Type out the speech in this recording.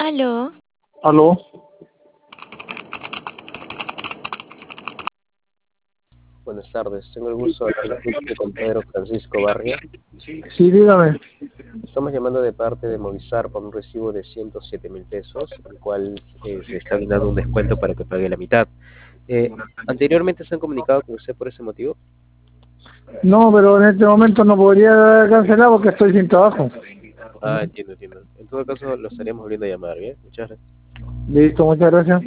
Aló, Aló, Buenas tardes, tengo el gusto de hablar con Pedro Francisco Barria. sí, dígame. Estamos llamando de parte de Movistar por un recibo de 107.000 pesos, el cual se está brindando un descuento para que pague la mitad. ¿Anteriormente se han comunicado con usted por ese motivo? No, pero en este momento no podría cancelar porque estoy sin trabajo. Ah, entiendo. En todo caso, lo estaríamos volviendo a llamar, ¿bien? Muchas gracias. Listo, muchas gracias.